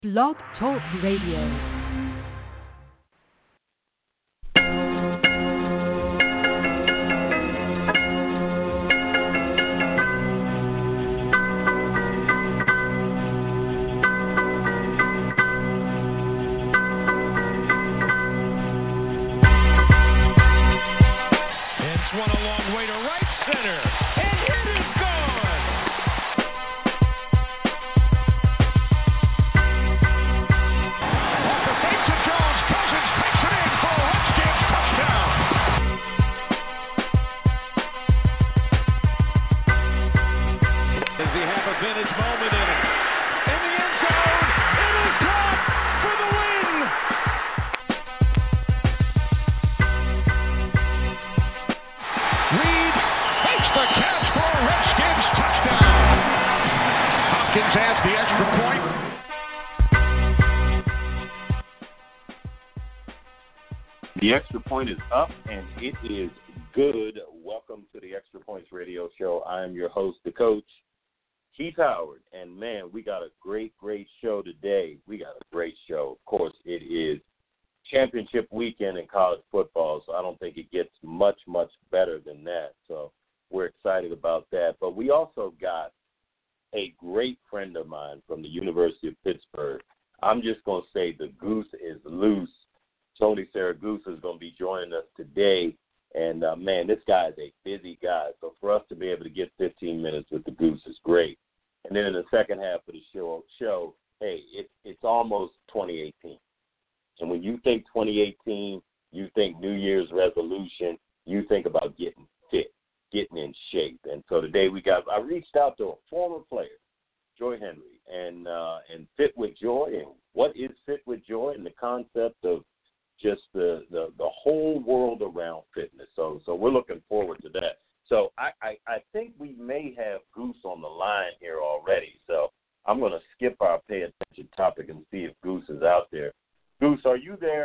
Blog Talk Radio. The Extra Point is up, and it is good. Welcome to the Extra Points Radio Show. I am your host, the coach, Keith Howard. And, man, we got a great show today. We got a great show. Of course, it is championship weekend in college football, so I don't think it gets much better than that. So we're excited about that. But we also got a great friend of mine from the University of Pittsburgh. I'm just going to say the goose is loose. Tony Siragusa is going to be joining us today. And, man, this guy is a busy guy. So for us to be able to get 15 minutes with the Goose is great. And then in the second half of the show, hey, it's almost 2018. And when you think 2018, you think New Year's resolution, you think about getting fit, getting in shape. And so today I reached out to a former player, Joy Henry, and Fit with Joy. And what is Fit with Joy and the concept of just the whole world around fitness. So we're looking forward to that. So I think we may have Goose on the line here already. So I'm going to skip our pay attention topic and see if Goose is out there. Goose, are you there?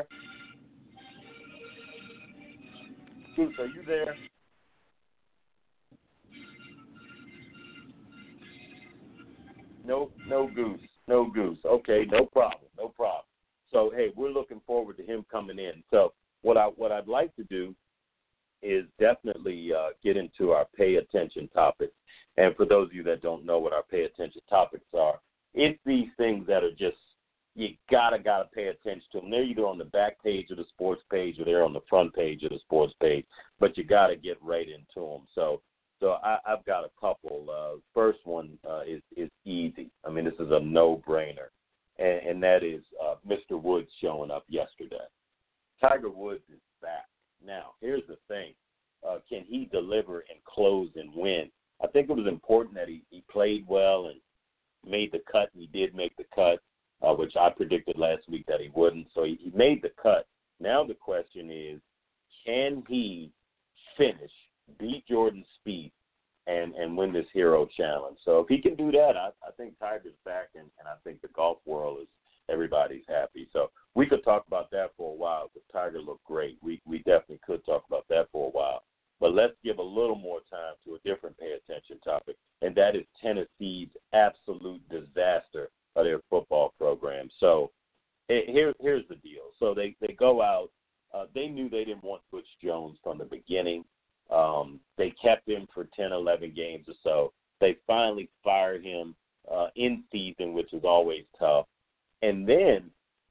Goose, are you there? No Goose. No Goose. Okay, no problem. So, hey, we're looking forward to him coming in. So what I'd like to do is definitely get into our pay attention topics. And for those of you that don't know what our pay attention topics are, it's these things that are just, you gotta pay attention to them. They're either on the back page of the sports page or they're on the front page of the sports page, but you got to get right into them. So I've got a couple. First one is easy. I mean, this is a no-brainer. And that is Mr. Woods showing up yesterday. Tiger Woods is back. Now, here's the thing. Can he deliver and close and win? I think it was important that he played well and made the cut, and he did make the cut, which I predicted last week that he wouldn't. So he made the cut. Now the question is, can he finish, beat Jordan Spieth, and win this Hero Challenge? So if he can do that, I think Tiger's back, and I think the golf world is everybody's happy. So we could talk about that for a while because Tiger looked great. We definitely could talk about that for a while. But let's give a little more time to a different pay attention topic, and that is Tennessee's absolute disaster of their football program. So here's the deal. So they go out. They knew they didn't want Butch Jones from the beginning. They kept him for 10, 11 games or so. They finally fired him in season, which is always tough. And then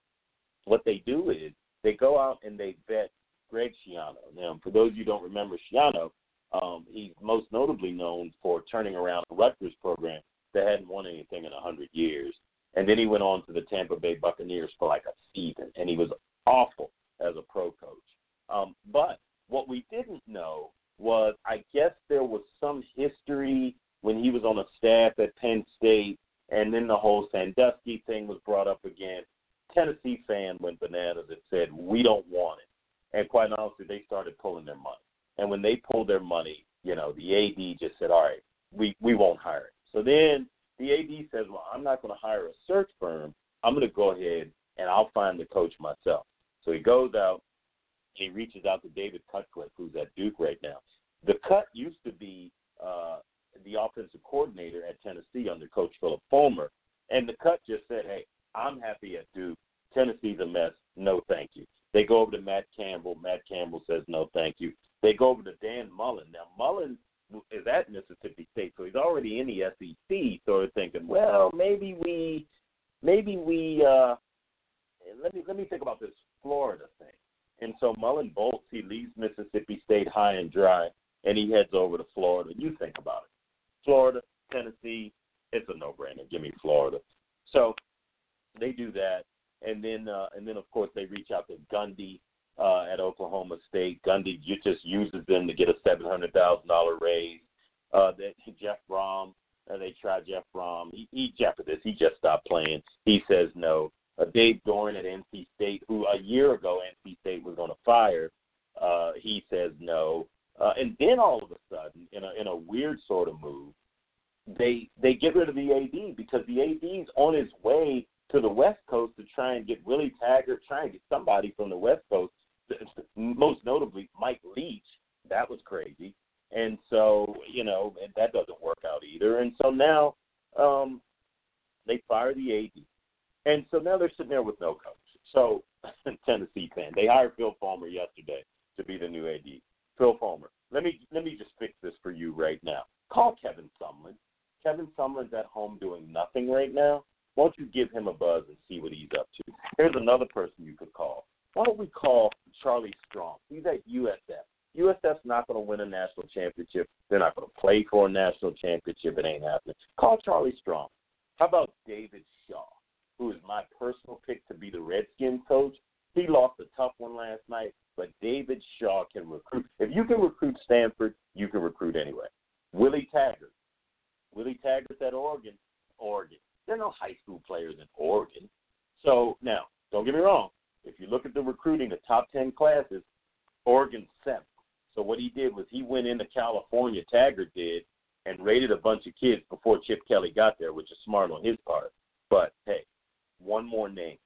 what they do is they go out and they vet Greg Schiano. Now, for those of you who don't remember Schiano, he's most notably known for turning around the Rutgers program that hadn't won anything in 100 years. And then he went on to the Tampa Bay Buccaneers for like a season, and he was awful as a pro coach. But what we didn't know was I guess there was some history when he was on a staff at Penn State, and then the whole Sandusky thing was brought up again. Tennessee fan went bananas and said, we don't want it. And quite honestly, they started pulling their money. And when they pulled their money, the AD just said, all right, we won't hire it. So then the AD says, well, I'm not going to hire a search firm. I'm going to go ahead and I'll find the coach myself. So he goes out. He reaches out to David Cutcliffe, who's at Duke right now. The Cut used to be the offensive coordinator at Tennessee under Coach Philip Fulmer. And the Cut just said, hey, I'm happy at Duke. Tennessee's a mess. No, thank you. They go over to Matt Campbell. Matt Campbell says no, thank you. They go over to Dan Mullen. Now, Mullen is at Mississippi State, so he's already in the SEC, sort of thinking, well, maybe we let me think about this Florida thing. And so Mullen bolts. He leaves Mississippi State high and dry, and he heads over to Florida. You think about it. Florida, Tennessee, it's a no-brainer. Give me Florida. So they do that, and then of course they reach out to Gundy at Oklahoma State. Gundy just uses them to get a $700,000 raise. Jeff Brom, they try Jeff Brom. He just stopped playing. He says no. Dave Doran at NC State, who a year ago NC State was going to fire, he says no. And then all of a sudden, in a weird sort of move, they get rid of the AD because the AD's on his way to the West Coast to try and get Willie Taggart, try and get somebody from the West Coast, most notably Mike Leach. That was crazy. And so, that doesn't work out either. And so now they fire the AD. And so now they're sitting there with no coach. So, Tennessee fan, they hired Phil Fulmer yesterday to be the new AD. Phil Fulmer, let me just fix this for you right now. Call Kevin Sumlin. Kevin Sumlin's at home doing nothing right now. Why don't you give him a buzz and see what he's up to? Here's another person you could call. Why don't we call Charlie Strong? He's at USF. USF's not going to win a national championship. They're not going to play for a national championship. It ain't happening. Call Charlie Strong. How about David Shaw, who is my personal pick to be the Redskins coach? He lost a tough one last night, but David Shaw can recruit. If you can recruit Stanford, you can recruit anywhere. Willie Taggart. Willie Taggart's at Oregon. There are no high school players in Oregon. So now, don't get me wrong. If you look at the recruiting, the top 10 classes, Oregon's 7th. So what he did was he went into California, Taggart did, and rated a bunch of kids before Chip Kelly got there, which is smart on his part. But, hey, one more name.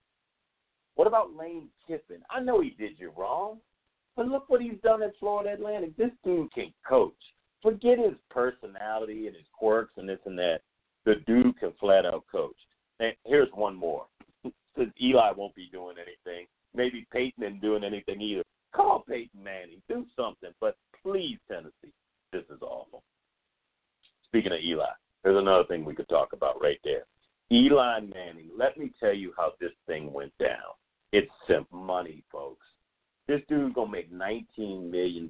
What about Lane Kiffin? I know he did you wrong, but look what he's done at Florida Atlantic. This dude can coach. Forget his personality and his quirks and this and that. The dude can flat out coach. And here's one more. Since Eli won't be doing anything, maybe Peyton isn't doing anything either. Call Peyton Manning. Do something. But please, Tennessee, this is awful. Speaking of Eli, there's another thing we could talk about right there. Eli Manning, let me tell you how this thing went down. It's simple money, folks. This dude's going to make $19 million.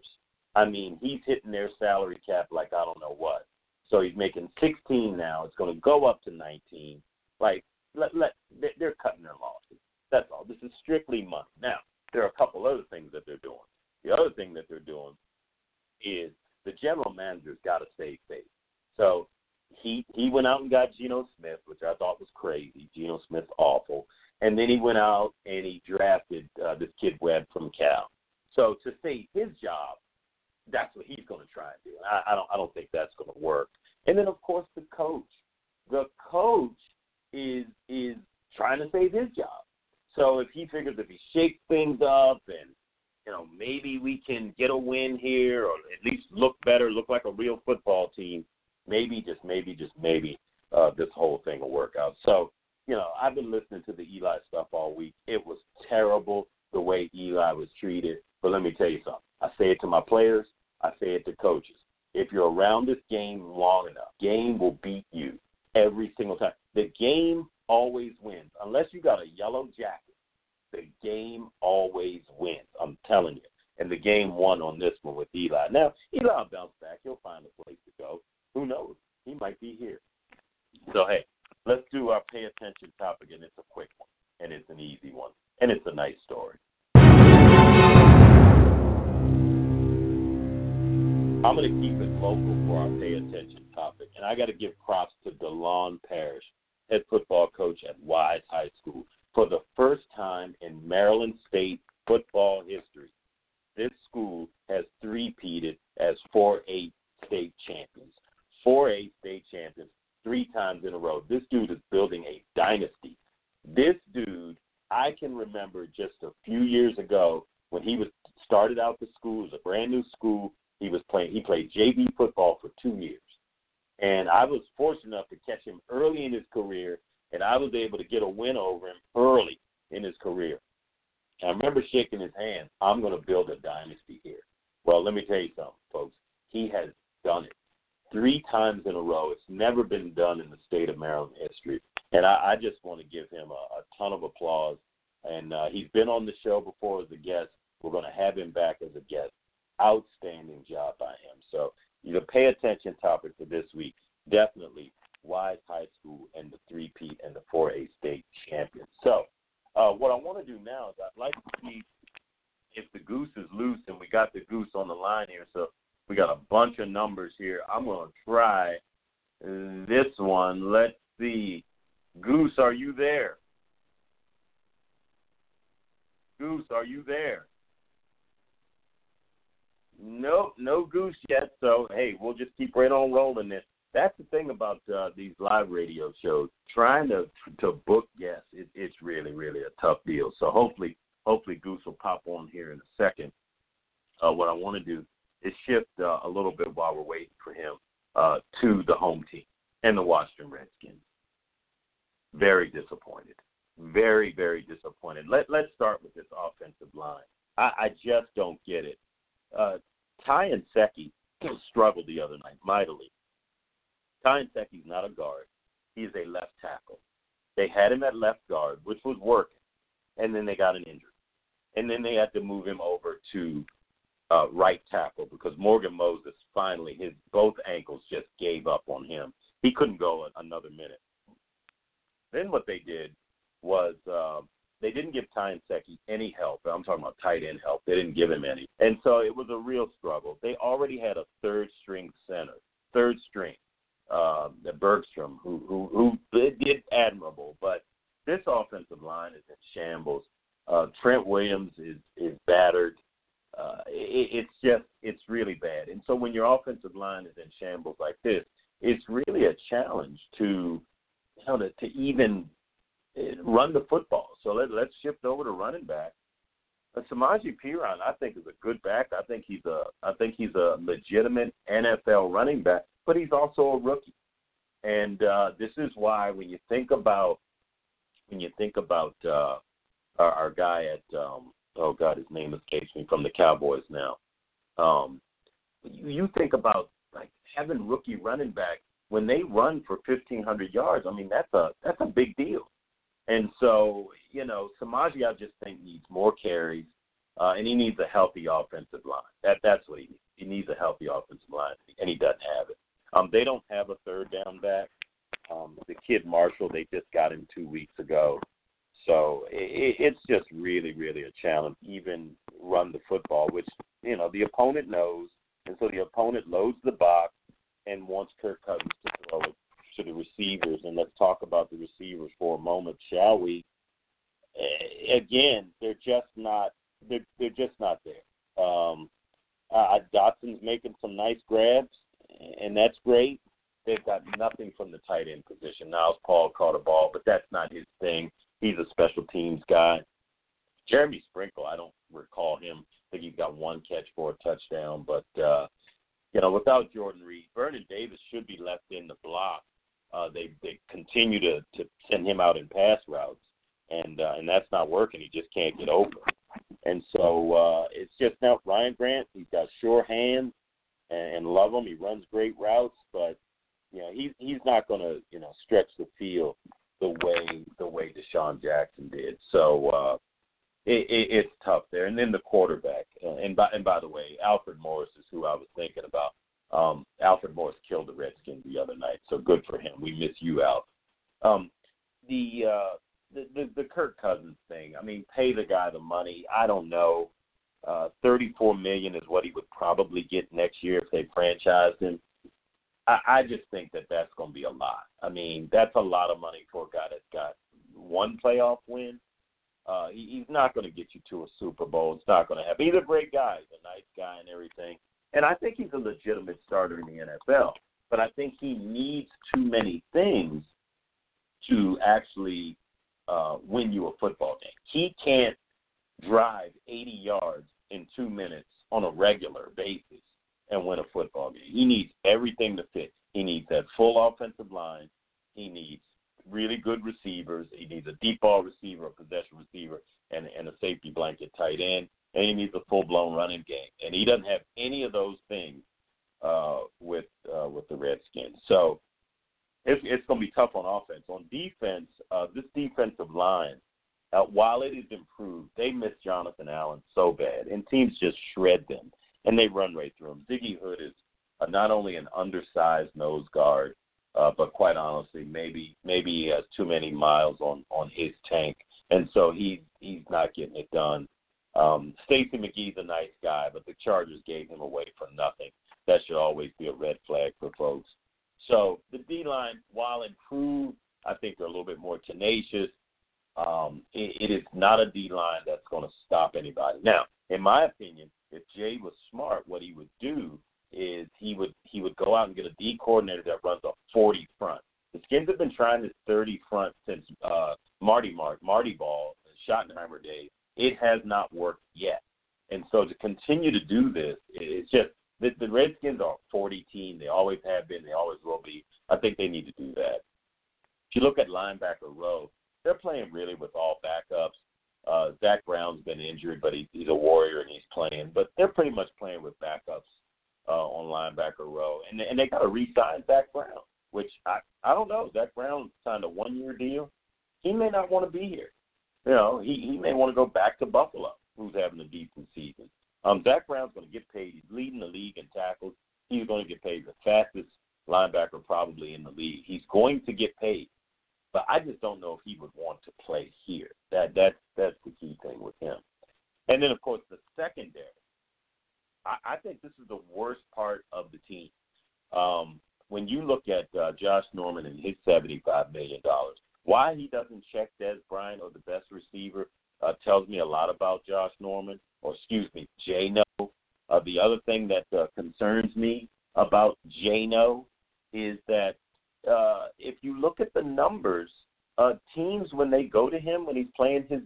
I mean, he's hitting their salary cap like I don't know what. So he's making 16 now. It's going to go up to 19. Like, they're cutting their losses. That's all. This is strictly money. Now, there are a couple other things that they're doing. The other thing that they're doing is the general manager's got to save face. So he went out and got Geno Smith, which I thought was crazy. Geno Smith's awful. And then he went out and he drafted this kid Webb from Cal. So to save his job, that's what he's going to try and do. I don't think that's going to work. And then, of course, the coach. The coach is trying to save his job. So if he figures if he shakes things up and, maybe we can get a win here or at least look better, look like a real football team, maybe this whole thing will work out. So, I've been listening to the Eli stuff all week. It was terrible the way Eli was treated. But let me tell you something. I say it to my players. I say it to coaches. If you're around this game long enough, game will beat you every single time. The game always wins. Unless you got a yellow jacket, the game always wins. I'm telling you. And the game won on this one with Eli. Now, Eli will bounce back. He'll find a place to go. Who knows? He might be here. So, hey, let's do our pay attention topic, and it's a quick one, and it's an easy one, and it's a nice story. I'm going to keep it local for our pay attention topic, and I got to give props to DeLon Parrish, head football coach at Wise High School. For the first time in Maryland State football history, this school has three-peated as 4A state champions. 4A state champions 3 times in a row. This dude is building a dynasty. This dude, I can remember just a few years ago when he was started out the school. It was a brand new school. He played JV football for 2 years. And I was fortunate enough to catch him early in his career and I was able to get a win over him early in his career. And I remember shaking his hand. I'm going to build a dynasty here. Well, let me tell you something, folks. He has done it 3 times in a row. It's never been done in the state of Maryland history. And I just want to give him a ton of applause. And he's been on the show before as a guest. We're going to have him back as a guest. Outstanding job by him. So, pay attention topic for this week. Definitely Wise High School and the 3-peat and the 4A state champions. So, what I want to do now is I'd like to see if the goose is loose, and we got the goose on the line here. So we got a bunch of numbers here. I'm going to try this one. Let's see. Goose, are you there? Goose, are you there? Nope, no goose yet. So, hey, we'll just keep right on rolling this. That's the thing about these live radio shows. Trying to book guests, it's really, really a tough deal. So hopefully Goose will pop on here in a second. What I want to do is shift a little bit while we're waiting for him to the home team and the Washington Redskins. Very disappointed. Very, very disappointed. Let's start with this offensive line. I just don't get it. Ty Nsekhe struggled the other night mightily. Ty Nseke's not a guard. He's a left tackle. They had him at left guard, which was working, and then they got an injury. And then they had to move him over to right tackle because Morgan Moses finally, both ankles just gave up on him. He couldn't go another minute. Then what they did was they didn't give Ty Nsekhe any help. I'm talking about tight end help. They didn't give him any. And so it was a real struggle. They already had a third-string center, the Bergstrom, who did admirable. But this offensive line is in shambles. Trent Williams is battered. It's really bad. And so when your offensive line is in shambles like this, it's really a challenge to even run the football. So let's shift over to running back. Samaje Perine, I think, is a good back. I think he's a legitimate NFL running back, but he's also a rookie. And this is why when you think about our guy at his name escapes me, from the Cowboys now. You think about like having rookie running back when they run for 1,500 yards. I mean, that's a big deal. And so, Samaje, I just think, needs more carries, and he needs a healthy offensive line. That's what he needs. He needs a healthy offensive line, and he doesn't have it. They don't have a third down back. The kid Marshall, they just got him 2 weeks ago. So it's just really, really a challenge, even run the football, which, the opponent knows. And so the opponent loads the box and wants Kirk Cousins to throw it to the receivers. And let's talk about the receivers for a moment, shall we? Again, they're just not there. Dotson's making some nice grabs, and that's great. They've got nothing from the tight end position. Niles Paul caught a ball, but that's not his thing. He's a special teams guy. Jeremy Sprinkle, I don't recall him. I think he's got one catch for a touchdown. But, without Jordan Reed, Vernon Davis should be left in the block. They continue to send him out in pass routes, and that's not working. He just can't get open. And so it's just now Ryan Grant. He's got sure hands and love him. He runs great routes, but he's not going to stretch the field the way Deshaun Jackson did. So it's tough there. And then the quarterback. And by the way, Alfred Morris is who I was thinking about. Alfred Morris killed the Redskins the other night, so good for him. We miss you, Al. The Kirk Cousins thing. I mean, pay the guy the money. I don't know. $34 million is what he would probably get next year if they franchised him. I just think that's going to be a lot. I mean, that's a lot of money for a guy that's got one playoff win. He's not going to get you to a Super Bowl. It's not going to happen. He's a great guy. He's a nice guy and everything. And I think he's a legitimate starter in the NFL. But I think he needs too many things to actually win you a football game. He can't drive 80 yards in 2 minutes on a regular basis and win a football game. He needs everything to fit. He needs that full offensive line. He needs really good receivers. He needs a deep ball receiver, a possession receiver, and a safety blanket tight end. And he needs a full-blown running game. And he doesn't have any of those things with the Redskins. So it's going to be tough on offense. On defense, this defensive line, while it is improved, they miss Jonathan Allen so bad. And teams just shred them, and they run right through him. Ziggy Hood is not only an undersized nose guard, but quite honestly, maybe he has too many miles on his tank, and so he's not getting it done. Stacey McGee's a nice guy, but the Chargers gave him away for nothing. That should always be a red flag for folks. So the D-line, while improved, I think they're a little bit more tenacious. It is not a D-line that's going to stop anybody. Now, in my opinion, if Jay was smart, what he would do is he would go out and get a D coordinator that runs a 40 front. The Skins have been trying this 30 front since Marty Ball, Schottenheimer days. It has not worked yet. And so to continue to do this, it's just the Redskins are a 40 team. They always have been. They always will be. I think they need to do that. If you look at linebacker row, they're playing really with all backups. Zach Brown's been injured, but he's a warrior and he's playing. But they're pretty much playing with backups on linebacker row. And they got to re-sign Zach Brown, which I don't know. Zach Brown signed a 1-year deal. He may not want to be here. You know, he may want to go back to Buffalo, who's having a decent season. Zach Brown's going to get paid. He's leading the league in tackles. He's going to get paid the fastest linebacker probably in the league. He's going to get paid. But I just don't know if he would want to play here. That's the key thing with him. And then, of course, the secondary. I think this is the worst part of the team. When you look at Josh Norman and his $75 million, why he doesn't check Dez Bryant or the best receiver tells me a lot about Josh Norman, or excuse me, Jano. The other thing that concerns me about Jano is that if you look at the numbers, teams, when they go to him, when he's playing his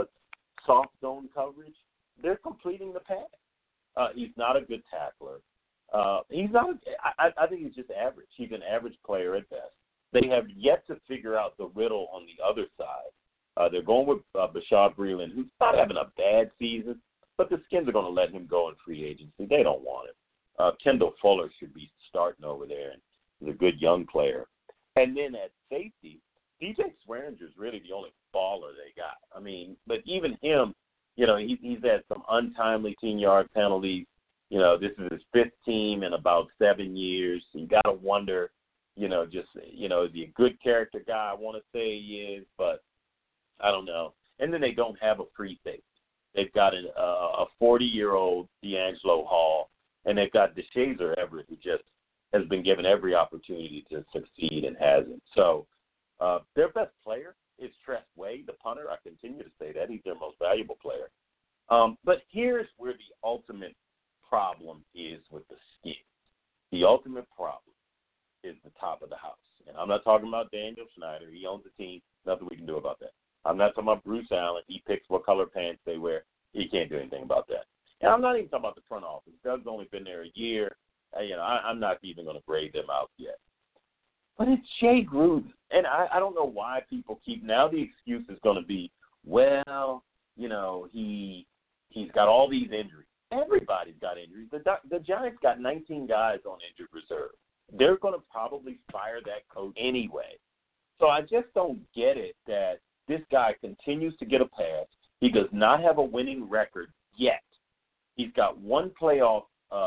soft zone coverage, they're completing the pass. He's not a good tackler. He's not. I think he's just average. He's an average player at best. They have yet to figure out the riddle on the other side. They're going with Bashaud Breeland, who's not having a bad season, but the Skins are going to let him go in free agency. They don't want him. Kendall Fuller should be starting over there, and he's a good young player. And then at safety, DJ Swearinger is really the only baller they got. I mean, but even him, you know, he's had some untimely 10-yard penalties. You know, this is his fifth team in about 7 years. So you got to wonder, you know, just, you know, is he a good character guy? I want to say he is, but I don't know. And then they don't have a free safety. They've got a 40-year-old D'Angelo Hall, and they've got DeShazer Everett, who just has been given every opportunity to succeed and hasn't. So their best player is Tress Way, the punter. I continue to say that. He's their most valuable player. But here's where the ultimate problem is with the Skins. The ultimate problem is the top of the house. And I'm not talking about Daniel Snyder. He owns the team. Nothing we can do about that. I'm not talking about Bruce Allen. He picks what color pants they wear. He can't do anything about that. And I'm not even talking about the front office. Doug's only been there a year. You know, I'm not even going to grade them out yet. But it's Jay Gruden. And I don't know why people keep – now the excuse is going to be, well, you know, he's got all these injuries. Everybody's got injuries. The Giants got 19 guys on injured reserve. They're going to probably fire that coach anyway. So I just don't get it that this guy continues to get a pass. He does not have a winning record yet. He's got one playoff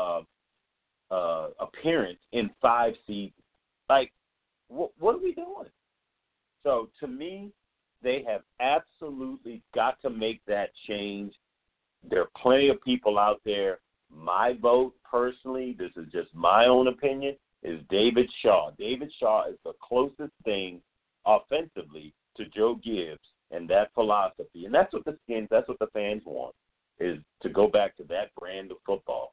appearance in 5 seasons. Like, what are we doing? So to me, they have absolutely got to make that change. There are plenty of people out there. My vote, personally, this is just my own opinion, is David Shaw. David Shaw is the closest thing offensively to Joe Gibbs and that philosophy. And that's what the Skins, that's what the fans want, is to go back to that brand of football.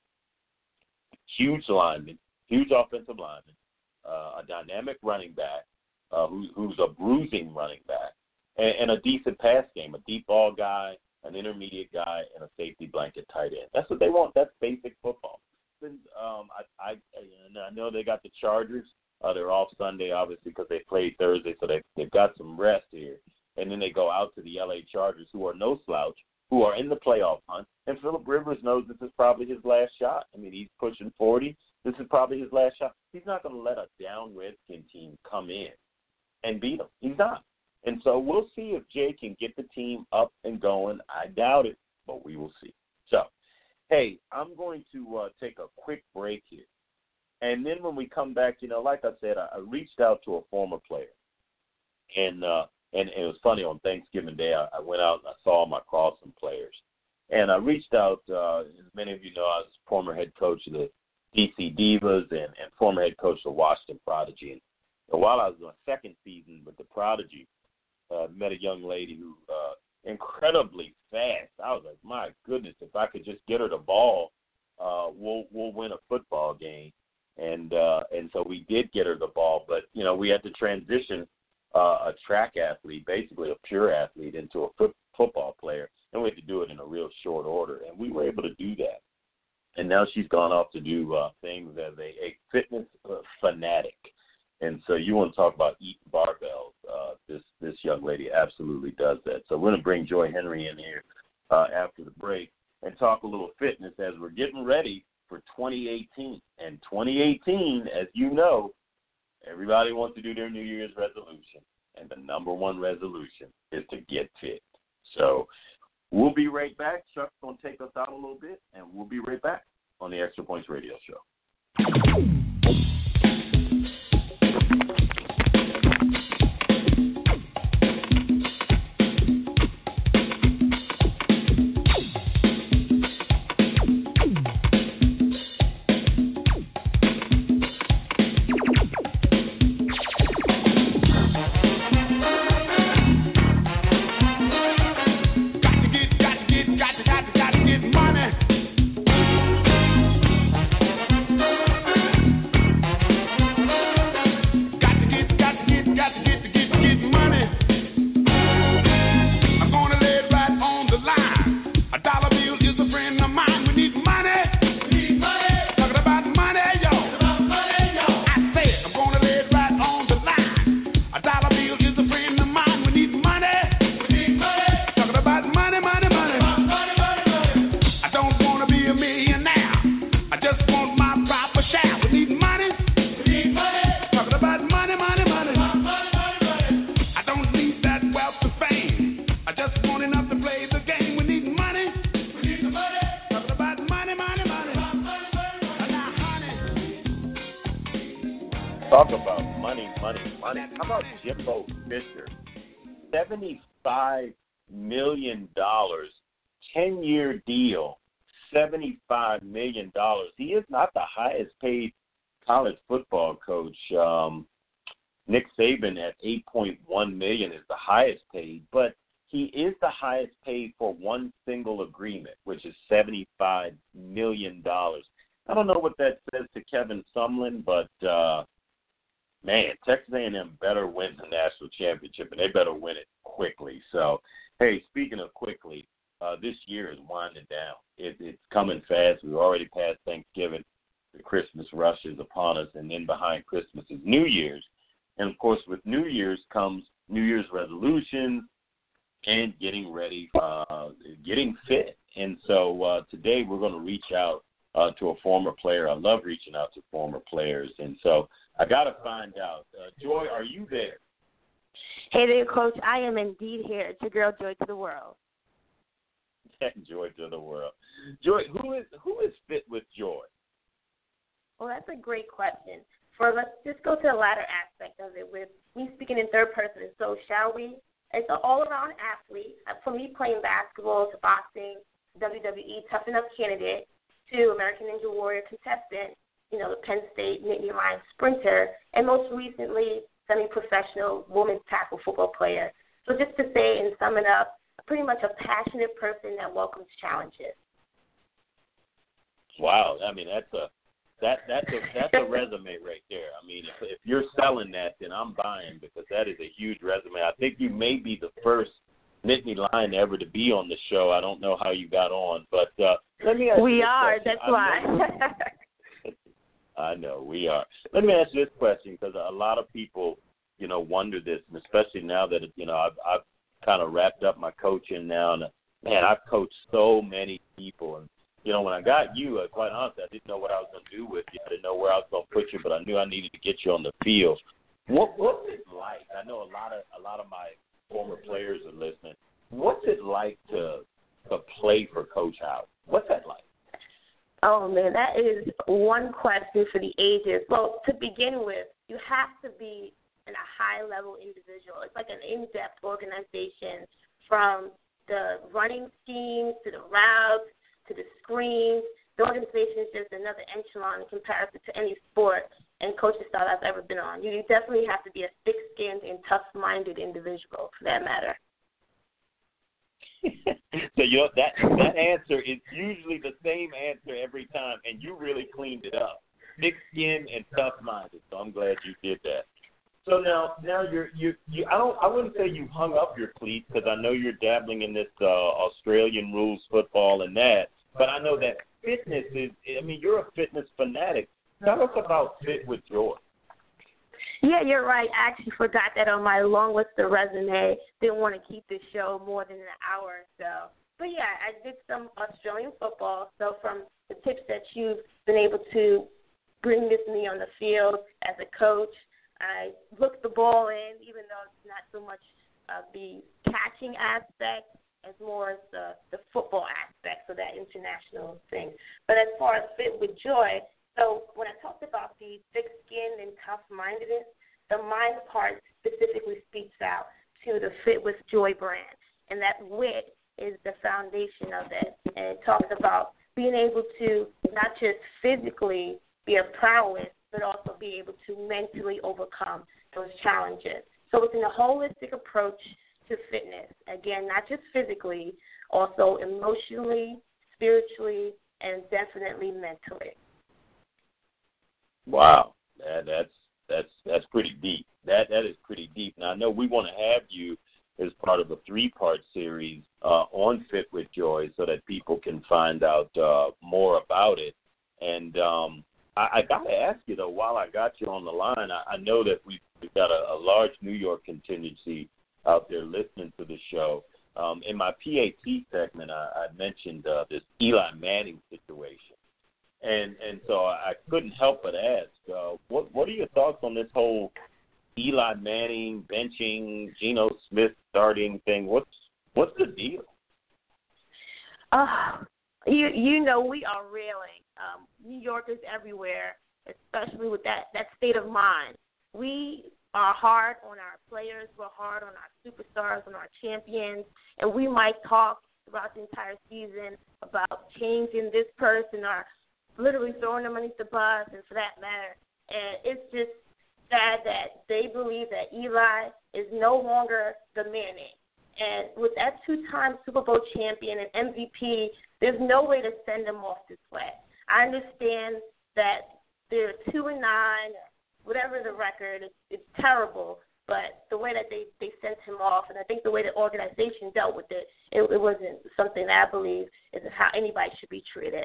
Huge lineman, huge offensive lineman, a dynamic running back who's a bruising running back, and a decent pass game, a deep ball guy, an intermediate guy, and a safety blanket tight end. That's what they want. That's basic football. And, I know they got the Chargers. They're off Sunday, obviously, because they played Thursday, so they've got some rest here. And then they go out to the L.A. Chargers, who are no slouch, who are in the playoff hunt. And Phillip Rivers knows this is probably his last shot. I mean, he's pushing 40. This is probably his last shot. He's not going to let a down Redskin team come in and beat him. He's not. And so we'll see if Jay can get the team up and going. I doubt it, but we will see. So, hey, I'm going to take a quick break here. And then when we come back, like I said, I reached out to a former player. And it was funny, on Thanksgiving Day, I went out and I saw him across some players. And I reached out, as many of you know, I was former head coach of the DC Divas and former head coach of the Washington Prodigy. And while I was in my second season with the Prodigy, met a young lady who incredibly fast. I was like, my goodness, if I could just get her the ball, we'll win a football game. And so we did get her the ball, but, we had to transition a track athlete, basically a pure athlete, into a football player, and we had to do it in a real short order, and we were able to do that. And now she's gone off to do things as a fitness fanatic. And so you want to talk about eating barbells. This young lady absolutely does that. So we're going to bring Joy Henry in here after the break and talk a little fitness as we're getting ready for 2018. And 2018, as you know, everybody wants to do their New Year's resolution. And the number one resolution is to get fit. So we'll be right back. Chuck's going to take us out a little bit, and we'll be right back on the Extra Points Radio Show. Talk about money. How about Jimbo Fisher? $75 million, 10-year deal, $75 million. He is not the highest paid college football coach. Nick Saban at $8.1 million is the highest paid, but he is the highest paid for one single agreement, which is $75 million. I don't know what that says to Kevin Sumlin, but man, Texas A&M better win the national championship, and they better win it quickly. So, hey, speaking of quickly, this year is winding down. It's coming fast. We've already passed Thanksgiving. The Christmas rush is upon us, and then behind Christmas is New Year's. And, of course, with New Year's comes New Year's resolutions and getting ready, getting fit. And so today we're going to reach out to a former player. I love reaching out to former players. And so I got to find out. Joy, are you there? Hey there, Coach. I am indeed here. It's your girl, Joy to the World. Joy to the world. Joy, who is fit with Joy? Well, that's a great question. Let's just go to the latter aspect of it with me speaking in third person. So shall we? It's an all-around athlete, from me playing basketball to boxing, WWE Tough Enough candidate, to American Ninja Warrior contestant, the Penn State Nittany Lions sprinter, and most recently, semi-professional women's tackle football player. So just to say and sum it up, pretty much a passionate person that welcomes challenges. Wow, I mean that's a resume right there. I mean, if you're selling that, then I'm buying, because that is a huge resume. I think you may be the first Nittany Lion ever to be on the show. I don't know how you got on, but let me ask you We this are. question. That's why. I know we are. Let me ask you this question, because a lot of people, wonder this, and especially now that, I've kind of wrapped up my coaching now, and man, I've coached so many people, and when I got you, quite honestly, I didn't know what I was going to do with you. I didn't know where I was going to put you, but I knew I needed to get you on the field. What's it like? I know a lot of my former players are listening. What's it like to play for Coach Howard? What's that like? Oh, man, that is one question for the ages. Well, to begin with, you have to be a high-level individual. It's like an in-depth organization, from the running schemes to the routes to the screens. The organization is just another echelon in comparison to any sport and coaching style I've ever been on. You definitely have to be a thick-skinned and tough-minded individual, for that matter. So that answer is usually the same answer every time, and you really cleaned it up. Thick-skinned and tough-minded. So I'm glad you did that. So now you I wouldn't say you hung up your cleats, because I know you're dabbling in this Australian rules football and that. But I know that fitness is. I mean, you're a fitness fanatic. Tell us about Fit with Joy. Yeah, you're right. I actually forgot that on my long list of resume. Didn't want to keep this show more than an hour or so. But, yeah, I did some Australian football. So from the tips that you've been able to bring with me on the field as a coach, I looked the ball in, even though it's not so much the catching aspect as more as the football aspect, so that international thing. But as far as Fit with Joy, so when I talked about the thick-skinned and tough-mindedness, the mind part specifically speaks out to the Fit with Joy brand. And that wit is the foundation of it. And it talks about being able to not just physically be a prowess, but also be able to mentally overcome those challenges. So it's in a holistic approach to fitness. Again, not just physically, also emotionally, spiritually, and definitely mentally. Wow, that's pretty deep. That is pretty deep. Now I know we want to have you as part of a 3-part series on Fit with Joy, so that people can find out more about it. And I got to ask you, though, while I got you on the line, I know that we've got a large New York contingency out there listening to the show. In my PAT segment, I mentioned this Eli Manning situation. And so I couldn't help but ask, what are your thoughts on this whole Eli Manning benching, Geno Smith starting thing? What's the deal? You know we are railing. New Yorkers everywhere, especially with that state of mind. We are hard on our players. We're hard on our superstars, on our champions, and we might talk throughout the entire season about changing this person or literally throwing them underneath the bus, and for that matter. And it's just sad that they believe that Eli is no longer the Manning. And with that 2-time Super Bowl champion and MVP, there's no way to send him off this way. I understand that they're 2-9, whatever the record, it's terrible. But the way that they sent him off, and I think the way the organization dealt with it, it wasn't something that I believe is how anybody should be treated.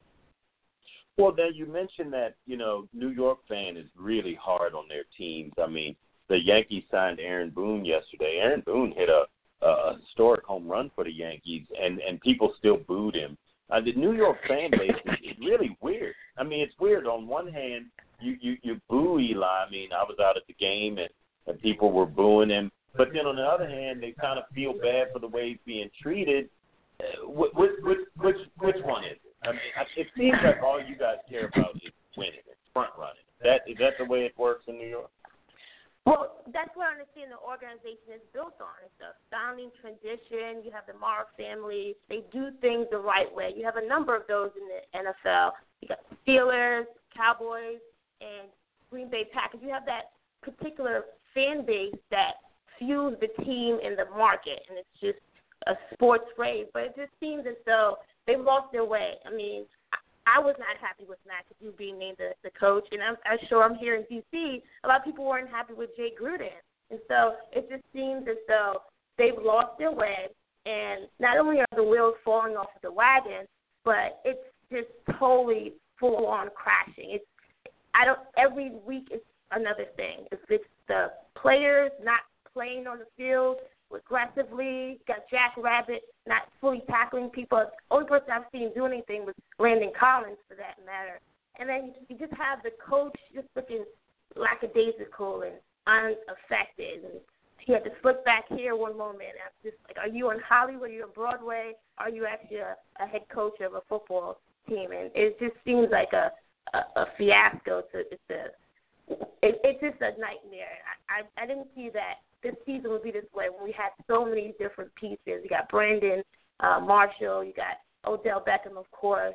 Well, then you mentioned that, New York fan is really hard on their teams. I mean, the Yankees signed Aaron Boone yesterday. Aaron Boone hit a historic home run for the Yankees, and people still booed him. The New York fan base is really weird. I mean, it's weird. On one hand, you boo Eli. I mean, I was out at the game, and people were booing him. But then on the other hand, they kind of feel bad for the way he's being treated. Which one is it? I mean, it seems like all you guys care about is winning, front running. Is that the way it works in New York? Well, that's what I understand the organization is built on. It's a founding tradition. You have the Mara family. They do things the right way. You have a number of those in the NFL. You got the Steelers, Cowboys, and Green Bay Packers. You have that particular fan base that fuels the team in the market, and it's just a sports rave. But it just seems as though they've lost their way. I mean, I was not happy with Matt Cadeau being named the coach, and I'm sure I'm here in D.C. A lot of people weren't happy with Jay Gruden. And so it just seems as though they've lost their way, and not only are the wheels falling off of the wagon, but it's just totally full-on crashing. every week is another thing. If it's the players not playing on the field aggressively, got Jack Rabbit not fully tackling people. The only person I've seen do anything was Landon Collins, for that matter. And then you just have the coach just looking lackadaisical and unaffected. And he had to slip back here one moment. I'm just like, are you on Hollywood? Are you on Broadway? Are you actually a head coach of a football team? And it just seems like a fiasco. It's just a nightmare. I didn't see that this season would be this way when we had so many different pieces. You got Brandon Marshall, you got Odell Beckham, of course,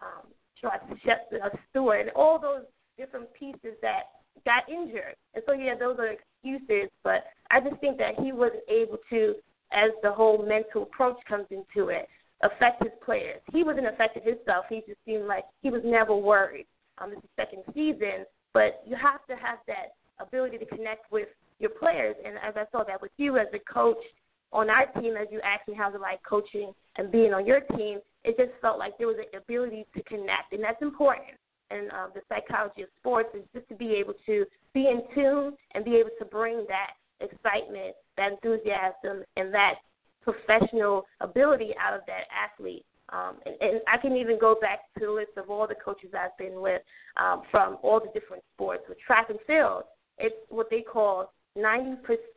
Stewart, and all those different pieces that got injured. And so, yeah, those are excuses, but I just think that he wasn't able to, as the whole mental approach comes into it, affect his players. He wasn't affected himself. He just seemed like he was never worried. This is the second season, but you have to have that ability to connect with your players. And as I saw that with you as a coach on our team, as you asked me how's it like coaching and being on your team, it just felt like there was an ability to connect, and that's important. And the psychology of sports is just to be able to be in tune and be able to bring that excitement, that enthusiasm, and that professional ability out of that athlete. And I can even go back to the list of all the coaches I've been with from all the different sports. With track and field, it's what they call 90%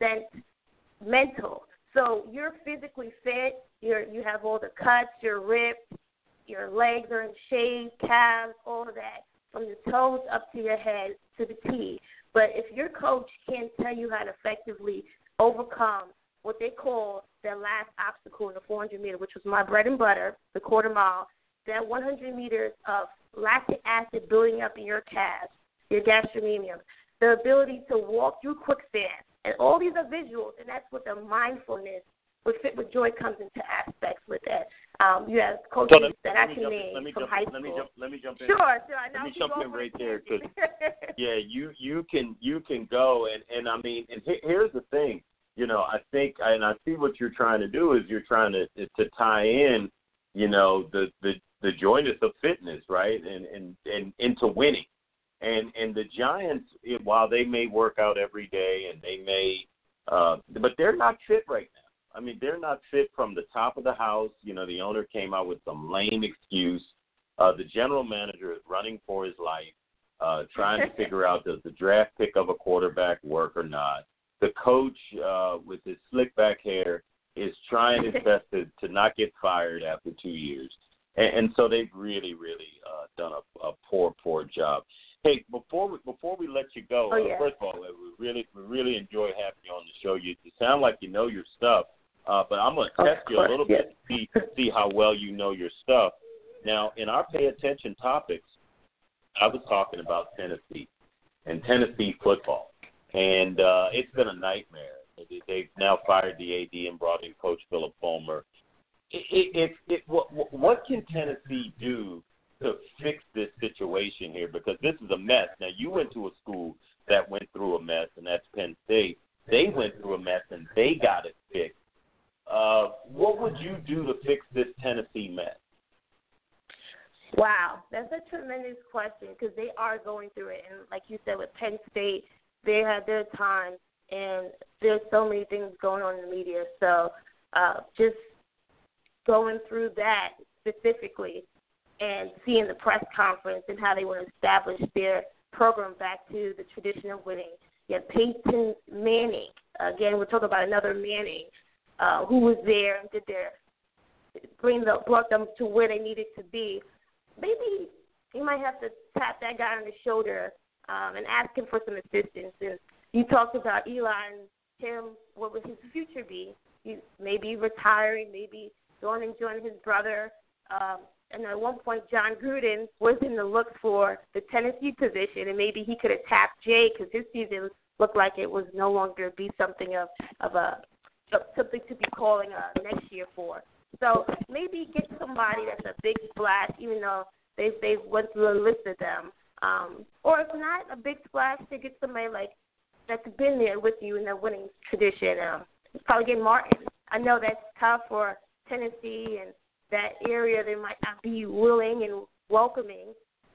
mental. So you're physically fit, you have all the cuts, you're ripped, your legs are in shape, calves, all of that, from your toes up to your head to the T. But if your coach can't tell you how to effectively overcome what they call their last obstacle in the 400-meter, which was my bread and butter, the quarter mile, that 100 meters of lactic acid building up in your calves, your gastrocnemium, the ability to walk through quicksand, and all these are visuals, and that's what the mindfulness with Fit with Joy comes into aspects with that. You have coaches that I can name from high school. Let me jump in. Sure. I know. Let me jump in right there, because yeah, you can go and I mean, and here's the thing. You know, I think, and I see what you're trying to do is you're trying to tie in, you know, the joyness of fitness, right, and into winning. And the Giants, while they may work out every day and they may, but they're not fit right now. I mean, they're not fit from the top of the house. You know, the owner came out with some lame excuse. The general manager is running for his life, trying to figure out, does the draft pick of a quarterback work or not. The coach, with his slick back hair, is trying his best to not get fired after 2 years. And so they've really, really done a poor job. Hey, before we let you go, first of all, we really enjoy having you on the show. You sound like you know your stuff, but I'm going to test you a little bit to see how well you know your stuff. Now, in our pay attention topics, I was talking about Tennessee and Tennessee football, and it's been a nightmare. They've now fired the AD and brought in Coach Philip Fulmer. What can Tennessee do to fix this situation here? Because this is a mess. Now, you went to a school that went through a mess, and that's Penn State. They went through a mess, and they got it fixed. What would you do to fix this Tennessee mess? Wow, that's a tremendous question because they are going through it. And like you said, with Penn State, they had their time, and there's so many things going on in the media. So just going through that specifically and seeing the press conference and how they want to establish their program back to the tradition of winning. You have Peyton Manning. Again, we're talking about another Manning who was there and brought them to where they needed to be. Maybe you might have to tap that guy on the shoulder and ask him for some assistance. And you talked about Eli and him, what would his future be? He maybe retiring, maybe going and joining his brother. And at one point, John Gruden was in the look for the Tennessee position, and maybe he could have tapped Jay because his season looked like it was no longer be something something to be calling next year for. So maybe get somebody that's a big splash, even though they've went through a list of them. Or if not a big splash, to get somebody like that's been there with you in the winning tradition. Probably get Martin. I know that's tough for Tennessee and that area. They might not be willing and welcoming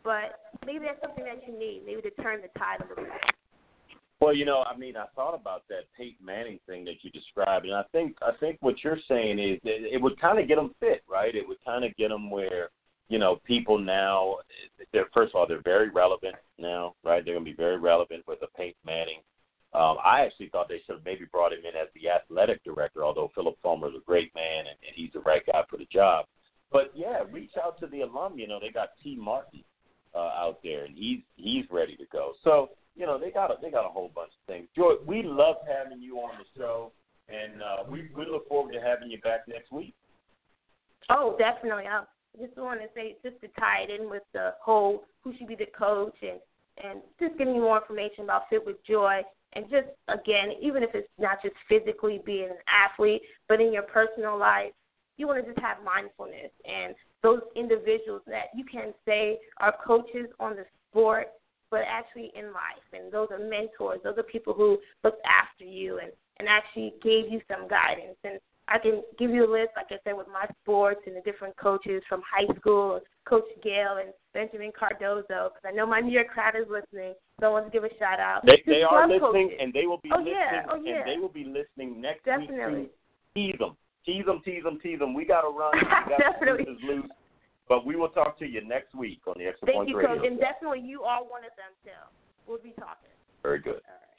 but maybe that's something that you need, maybe to turn the tide a little bit. Well, I thought about that Peyton Manning thing that you described, and I think what you're saying is that it would kind of get them fit, right? It would kind of get them where, people now, first of all, they're very relevant now, right? They're going to be very relevant with the Peyton Manning. I actually thought they should have maybe brought him in as the athletic director, although Philip Fulmer is a great man and he's the right guy for the job. But, yeah, reach out to the alum. They got T. Martin out there, and he's ready to go. So, they got a whole bunch of things. Joy, we love having you on the show, and we look forward to having you back next week. Oh, definitely. I just want to say, just to tie it in with the whole who should be the coach and just giving you more information about Fit with Joy. And just, again, even if it's not just physically being an athlete, but in your personal life, you want to just have mindfulness. And those individuals that you can say are coaches on the sport, but actually in life. And those are mentors. Those are people who looked after you and actually gave you some guidance. And I can give you a list, like I said, with my sports and the different coaches from high school, Coach Gail and Benjamin Cardozo, because I know my New York crowd is listening, so I want to give a shout-out. They are listening, coaches. And they will be listening. Yeah. And they will be listening next Definitely. week to tease them. We got to run. Definitely. Loose. But we will talk to you next week on the Extra Points Radio. Thank you, Coach. And definitely you are one of them, too. We'll be talking. Very good.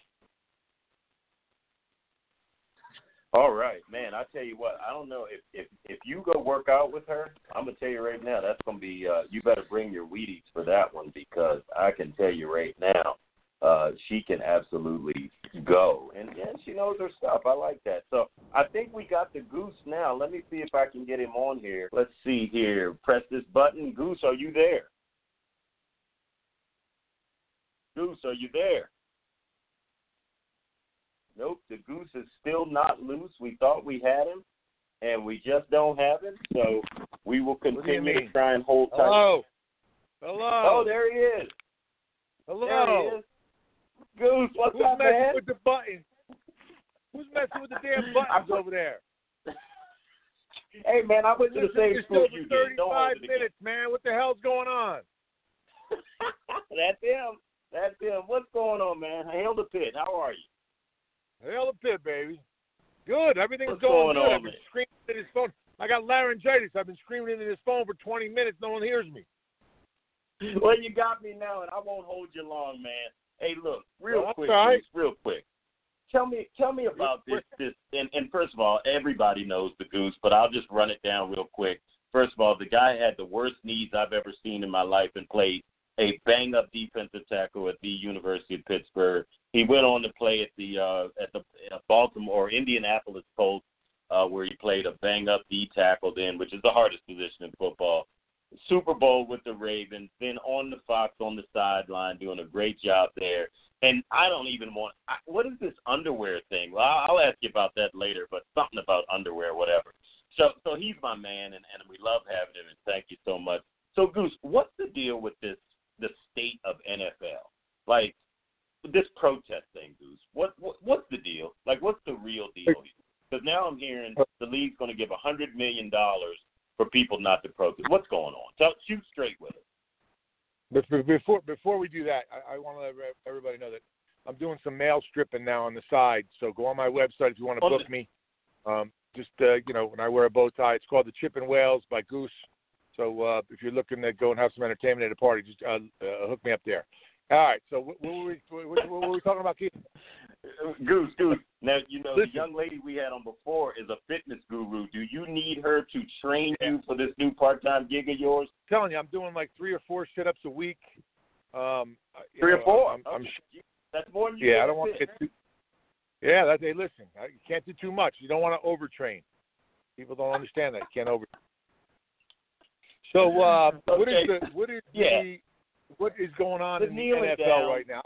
All right, man. I tell you what, I don't know if you go work out with her. I'm gonna tell you right now, that's gonna be. You better bring your Wheaties for that one, because I can tell you right now, she can absolutely go, and she knows her stuff. I like that. So I think we got the Goose now. Let me see if I can get him on here. Let's see here. Press this button. Goose, are you there? Goose, are you there? Nope, the Goose is still not loose. We thought we had him, and we just don't have him. So we will continue to try and hold tight. Hello. Oh, there he is. Hello. There he is. Goose, what's up, man? Who's messing with the buttons? Who's messing with the damn buttons over there? Hey, man, I went to the same school you did. 35 minutes, man. What the hell's going on? That's him. What's going on, man? Hail the pit. How are you? Hail the pit, baby. Good. Everything's What's going good. On, I've been screaming into this phone. I got laryngitis. I've been screaming into this phone for 20 minutes. No one hears me. Well, you got me now, and I won't hold you long, man. Hey, look, real quick. Tell me about this. And first of all, everybody knows the Goose, but I'll just run it down real quick. First of all, the guy had the worst knees I've ever seen in my life and played a bang-up defensive tackle at the University of Pittsburgh. He went on to play at the Baltimore or Indianapolis Colts, where he played a bang-up D tackle then, which is the hardest position in football. Super Bowl with the Ravens, then on the Fox on the sideline, doing a great job there. And I don't even want – what is this underwear thing? Well, I'll ask you about that later, but something about underwear, whatever. So he's my man, and we love having him, and thank you so much. So, Goose, what's the deal with the state of NFL? Like, this protest thing, Goose, what's the deal? Like, what's the real deal? Because now I'm hearing the league's going to give $100 million for people not to protest. What's going on? So shoot straight with it. But before we do that, I want to let everybody know that I'm doing some mail stripping now on the side. So go on my website if you want to book me. When I wear a bow tie, it's called the Chip and Wales by Goose. So if you're looking to go and have some entertainment at a party, just hook me up there. All right. So what were we talking about, Keith? Goose. Now, the young lady we had on before is a fitness guru. Do you need her to train you for this new part-time gig of yours? I'm telling you, I'm doing like 3 or 4 sit-ups a week. 3 or 4? That's more than you I don't want to get too. Yeah, hey, listen, you can't do too much. You don't want to overtrain. People don't understand that. You can't over. So what is going on in the NFL right now?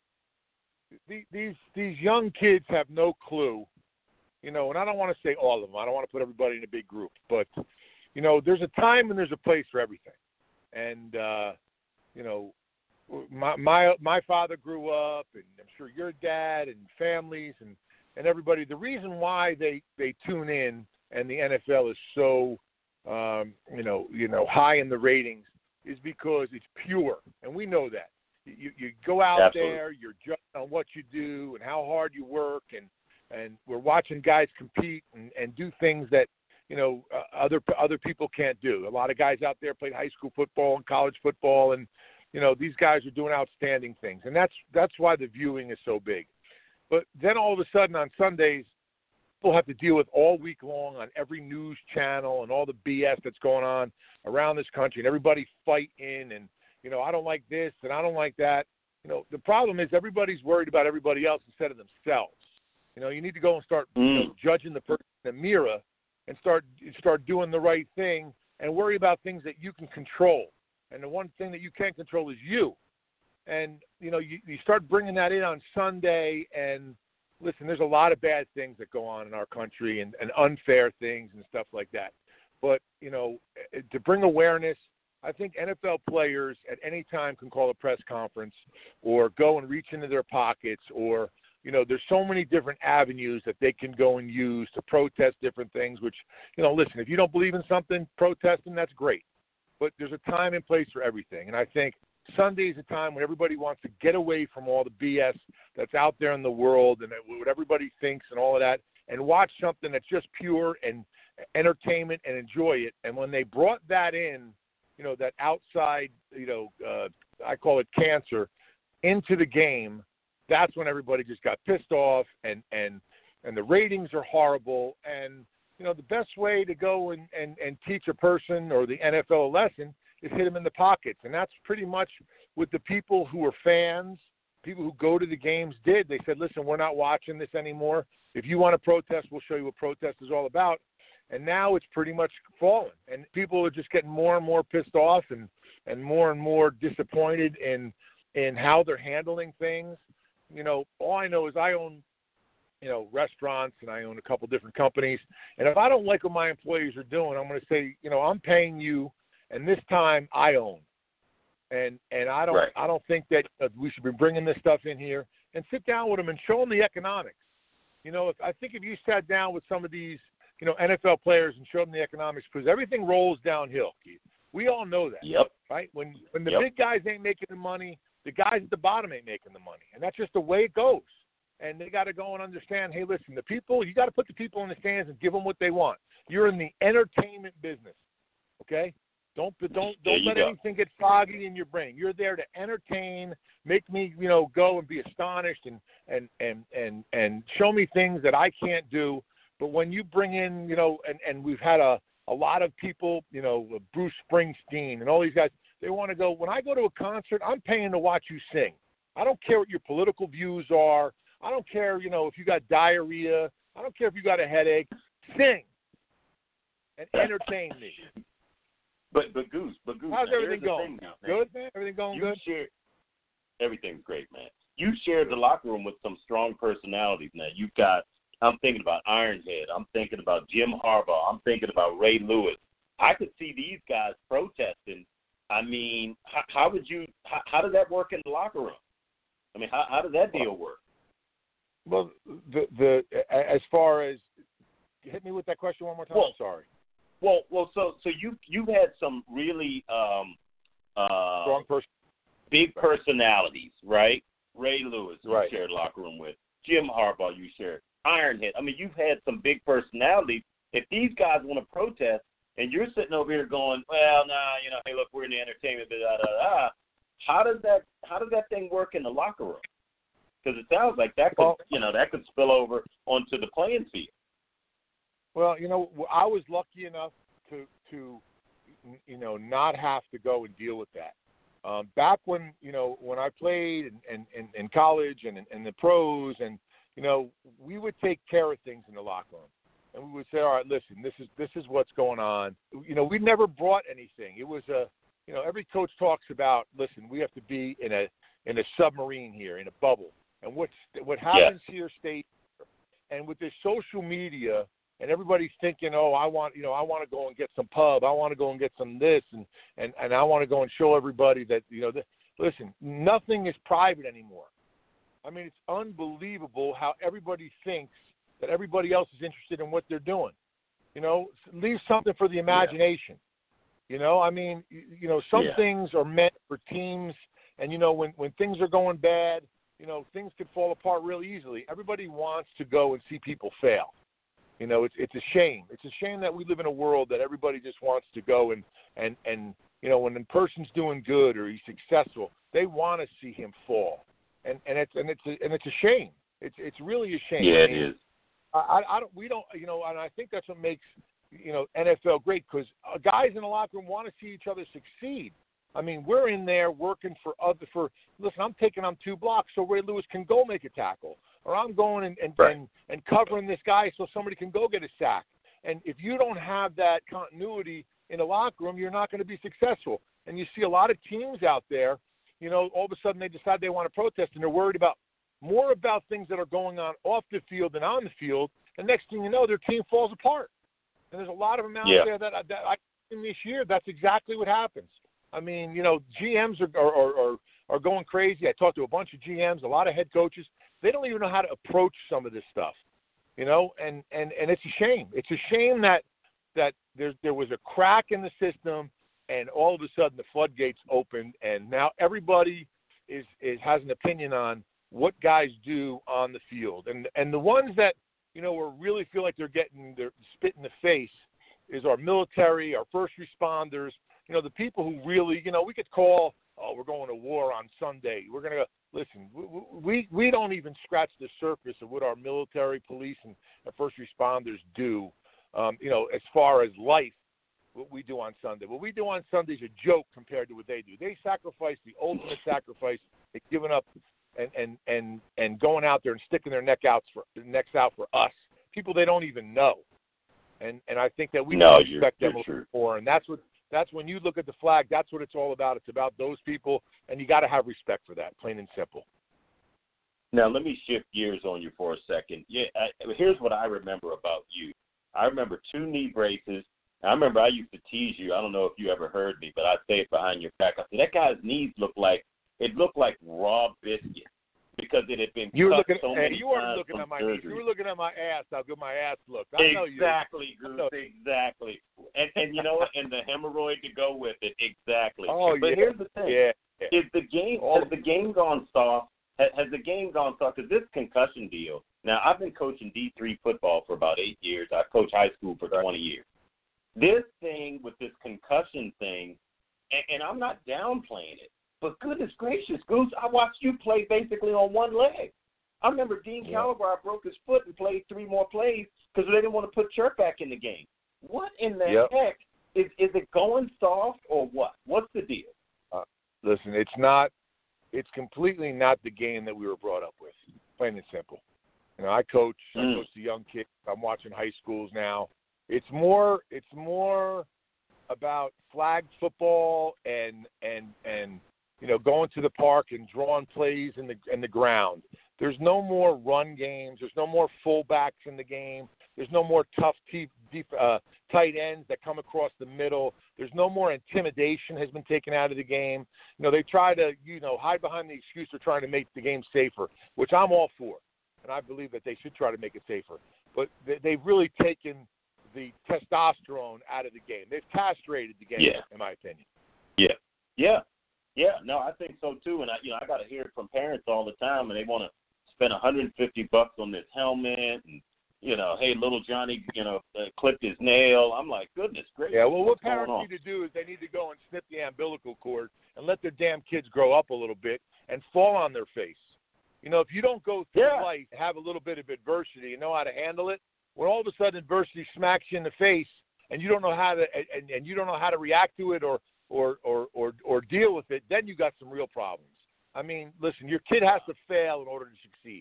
These young kids have no clue, and I don't want to say all of them. I don't want to put everybody in a big group, but there's a time and there's a place for everything. And my father grew up, and I'm sure your dad and families and everybody. The reason why they tune in and the NFL is so high in the ratings is because it's pure, and we know that. You go out Absolutely. there, you're judged on what you do and how hard you work, and we're watching guys compete and do things that, other people can't do. A lot of guys out there played high school football and college football, and these guys are doing outstanding things, and that's why the viewing is so big. But then all of a sudden on Sundays, people have to deal with all week long on every news channel and all the BS that's going on around this country, and everybody fighting, and I don't like this and I don't like that. The problem is everybody's worried about everybody else instead of themselves. You need to go and start judging the person in the mirror and start doing the right thing and worry about things that you can control. And the one thing that you can't control is you. And, you start bringing that in on Sunday, and listen, there's a lot of bad things that go on in our country and unfair things and stuff like that. But, to bring awareness, I think NFL players at any time can call a press conference or go and reach into their pockets, or, there's so many different avenues that they can go and use to protest different things, which, listen, if you don't believe in something, protesting, that's great. But there's a time and place for everything. And I think Sunday is a time when everybody wants to get away from all the BS that's out there in the world and what everybody thinks and all of that, and watch something that's just pure and entertainment and enjoy it. And when they brought that in, that outside, I call it cancer, into the game, that's when everybody just got pissed off, and the ratings are horrible. And, the best way to go and teach a person or the NFL a lesson is hit them in the pockets. And that's pretty much what the people who are fans, people who go to the games did. They said, listen, we're not watching this anymore. If you want to protest, we'll show you what protest is all about. And now it's pretty much fallen. And people are just getting more and more pissed off and more disappointed in how they're handling things. All I know is I own, restaurants, and I own a couple different companies. And if I don't like what my employees are doing, I'm going to say, I'm paying you, and this time I own. And I don't think that we should be bringing this stuff in here, and sit down with them and show them the economics. I think if you sat down with some of these, NFL players and showed them the economics, because everything rolls downhill, Keith. We all know that. Yep. Right? When the big guys ain't making the money, the guys at the bottom ain't making the money. And that's just the way it goes. And they got to go and understand, hey, listen, the people, you got to put the people in the stands and give them what they want. You're in the entertainment business, okay? Don't let anything get foggy in your brain. You're there to entertain, make me, go and be astonished and show me things that I can't do. But when you bring in, and we've had a lot of people, Bruce Springsteen and all these guys, they want to go, when I go to a concert, I'm paying to watch you sing. I don't care what your political views are. I don't care, if you got diarrhea. I don't care if you got a headache. Sing and entertain me. But Goose. How's everything going? Now, good, man? Everything going good? Everything's great, man. You shared the locker room with some strong personalities now. You've got, I'm thinking about Ironhead. I'm thinking about Jim Harbaugh. I'm thinking about Ray Lewis. I could see these guys protesting. I mean, how does that work in the locker room? I mean, how does that deal work? Well, the as far as, hit me with that question one more time. I'm sorry. Well, so you've had some really strong big personalities, right? Ray Lewis, you right. shared locker room with. Jim Harbaugh, you shared. Ironhead. I mean, you've had some big personalities. If these guys want to protest, and you're sitting over here going, well, hey, look, we're in the entertainment, how does that thing work in the locker room? Because it sounds like that could, that could spill over onto the playing field. Well, I was lucky enough to not have to go and deal with that. Back when I played in college and in the pros, and we would take care of things in the locker room, and we would say, all right, listen, this is what's going on. We never brought anything. It was every coach talks about, listen, we have to be in a submarine here, in a bubble, and what happens here stays. And with this social media. And everybody's thinking, oh, I want to go and get some pub. I want to go and get some this, and I want to go and show everybody that, listen, nothing is private anymore. I mean, it's unbelievable how everybody thinks that everybody else is interested in what they're doing. Leave something for the imagination. I mean, some things are meant for teams, and, when things are going bad, things could fall apart really easily. Everybody wants to go and see people fail. It's a shame. It's a shame that we live in a world that everybody just wants to go and when a person's doing good or he's successful, they want to see him fall, and it's a shame. It's really a shame. Yeah, it is. And I think that's what makes NFL great, because guys in the locker room want to see each other succeed. I mean, we're in there working listen, I'm taking on 2 blocks so Ray Lewis can go make a tackle, or I'm going and covering this guy so somebody can go get a sack. And if you don't have that continuity in the locker room, you're not going to be successful. And you see a lot of teams out there, all of a sudden they decide they want to protest, and they're worried more about things that are going on off the field than on the field. And next thing you know, their team falls apart. And there's a lot of them out there that I've seen this year. That's exactly what happens. I mean, GMs are going crazy. I talked to a bunch of GMs, a lot of head coaches. They don't even know how to approach some of this stuff, and it's a shame. It's a shame that there was a crack in the system, and all of a sudden the floodgates opened, and now everybody has an opinion on what guys do on the field. And the ones that, really feel like they're getting their spit in the face is our military, our first responders, the people who really, we could call, we're going to war on Sunday. We're going to listen, we don't even scratch the surface of what our military, police, and first responders do, as far as life, what we do on Sunday. What we do on Sunday is a joke compared to what they do. They sacrifice the ultimate sacrifice. They've given up and going out there and sticking their necks out for us, people they don't even know. And I think that we respect them more. And that's when you look at the flag, that's what it's all about. It's about those people, and you got to have respect for that, plain and simple. Now, let me shift gears on you for a second. Here's what I remember about you. I remember 2 knee braces. I remember I used to tease you. I don't know if you ever heard me, but I'd say it behind your back. I said, that guy's knees looked like raw biscuit because it had been cut so many times. You weren't looking at my knees. You were looking at my ass, how good my ass looked. Exactly, Goose, exactly. And and the hemorrhoid to go with it, exactly. But here's the thing. Has the game gone soft? Has the game gone soft? Because this concussion deal, now I've been coaching D3 football for about 8 years. I've coached high school for 20 years. This thing with this concussion thing, and I'm not downplaying it, but goodness gracious, Goose, I watched you play basically on one leg. I remember Dean Calabar broke his foot and played 3 more plays because they didn't want to put Chirk back in the game. What in the heck? Is it going soft or what? What's the deal? Listen, it's completely not the game that we were brought up with, plain and simple. I coach the young kids. I'm watching high schools now. It's more about flag football and going to the park and drawing plays in the ground. There's no more run games. There's no more fullbacks in the game. There's no more tough tight ends that come across the middle. There's no more intimidation has been taken out of the game. They try to hide behind the excuse of trying to make the game safer, which I'm all for, and I believe that they should try to make it safer. But they've really taken the testosterone out of the game. They've castrated the game, in my opinion. Yeah. No, I think so too. And I got to hear it from parents all the time, and they want to spend $150 on this helmet, and hey, little Johnny, clipped his nail. I'm like, goodness gracious. Yeah. Well, what parents need to do is they need to go and snip the umbilical cord and let their damn kids grow up a little bit and fall on their face. If you don't go through life, have a little bit of adversity, and know how to handle it. When all of a sudden adversity smacks you in the face, and you don't know how to, and you don't know how to react to it or deal with it, then you got some real problems. I mean, listen, your kid has to fail in order to succeed.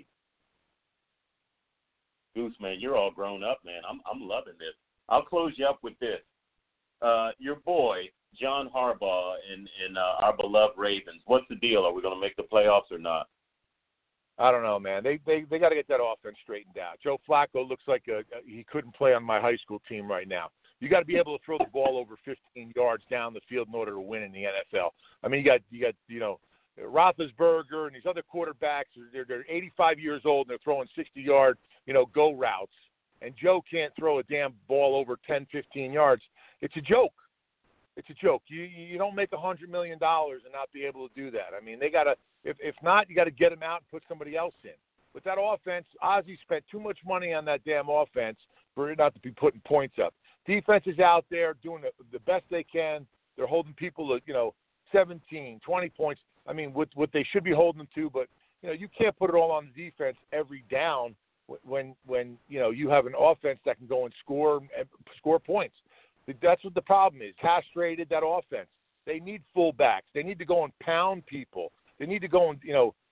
Goose, man, you're all grown up, man. I'm loving this. I'll close you up with this. Your boy John Harbaugh and our beloved Ravens. What's the deal? Are we going to make the playoffs or not? I don't know, man. They got to get that offense straightened out. Joe Flacco looks like he couldn't play on my high school team right now. You got to be able to throw the ball over 15 yards down the field in order to win in the NFL. I mean, you got Roethlisberger and these other quarterbacks. They're 85 years old and they're throwing 60-yard go routes. And Joe can't throw a damn ball over 10, 15 yards. It's a joke. It's a joke. You don't make $100 million and not be able to do that. I mean, they got to – if not, you got to get them out and put somebody else in. With that offense, Ozzie spent too much money on that damn offense for it not to be putting points up. Defense is out there doing the best they can. They're holding people to, 17, 20 points. I mean, what they should be holding them to, but, you can't put it all on the defense every down when you have an offense that can go and score points. That's what the problem is. Castrated that offense. They need fullbacks. They need to go and pound people. They need to go and